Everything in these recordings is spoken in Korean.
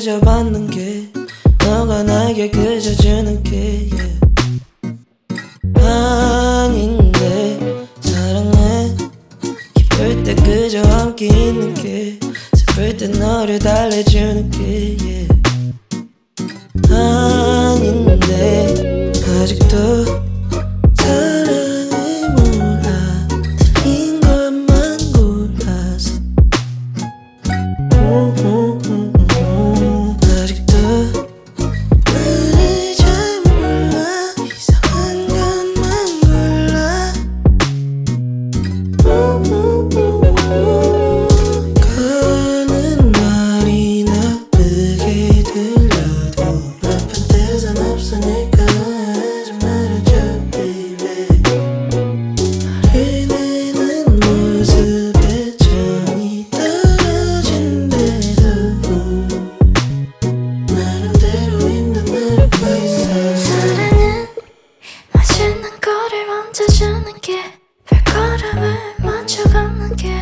그저 받는 게 너가 나에게 그저 주는 게 아닌데 사랑해 기쁠 때 그저 함께 있는 게 슬플 때 너를 달래주는 게 아닌데 아직도 사랑을 몰라 틀린 것만 골라서 아직도 나를 잘 몰라 이상한 것만 골라 가는 말이 나쁘게 들려도 나쁜 뜻은 없으니까 하지 말아줘 baby 말해내는 모습에 정이 떨어진대도 나름대로 힘든 나를 봐 있어 사랑은 맛있는 거를 먼저 주는 게 발걸음을 먼저 걷는 게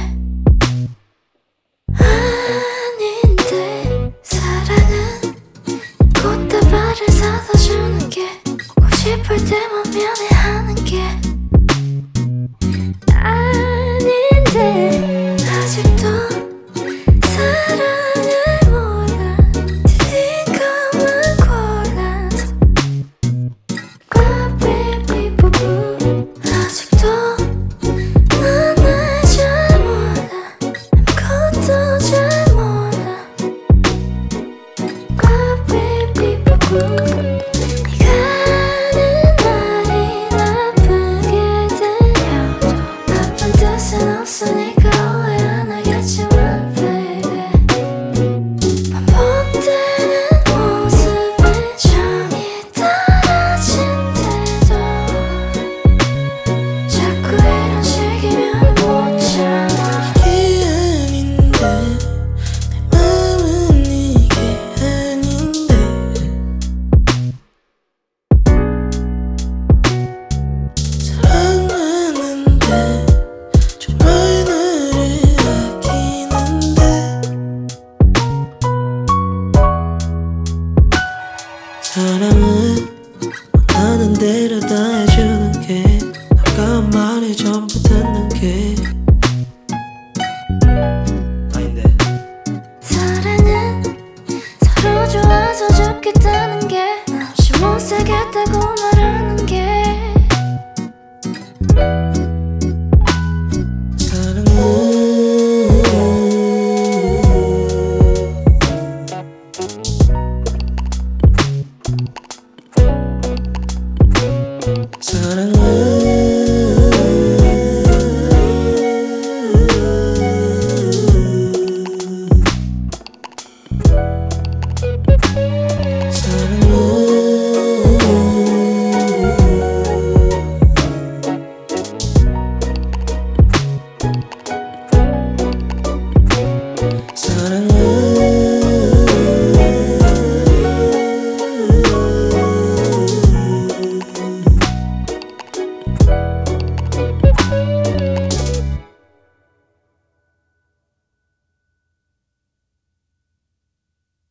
아닌데 사랑은 꽃다발을 사다 주는 게 보고 싶을 때만 면회하는 게 아닌데 아직도 사랑을 몰라 틀린 것만 골라서 꽈삐삐뿌뿌 아직도 난 날 잘 몰라 아무것도 잘 몰라 꽈삐삐뿌뿌 네가 하는 말이 나쁘게 들려도 나쁜 뜻은 없으니까 오해 안 하겠지만 baby 반복되는 모습에 정이 떨어진대도 자꾸 이런 식이면 못 참아 이게 아닌데 내 맘은 이게 아닌데 사랑하는데 정말 나를 아끼는데 사랑은